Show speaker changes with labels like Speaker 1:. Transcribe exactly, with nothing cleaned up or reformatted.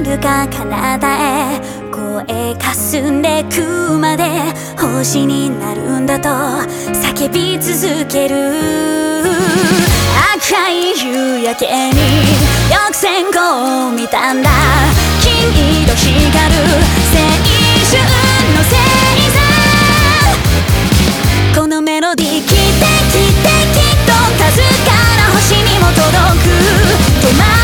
Speaker 1: 遥か彼方へ声かすんでくまで星になるんだと叫び続ける。赤い夕焼けによく線香を見たんだ。金色光る青春の星座。このメロディーきてきてきっと数から星にも届く。止ま